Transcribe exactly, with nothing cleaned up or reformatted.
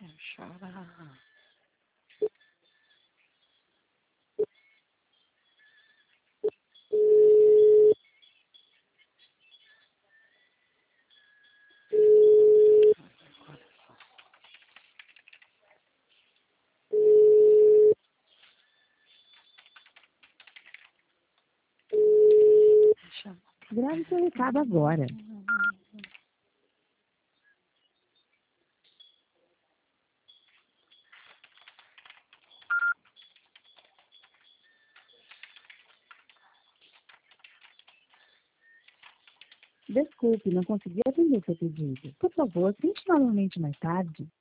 Chorar. Grave seu recado agora. Desculpe, não consegui atender seu pedido. Por favor, tente novamente mais tarde.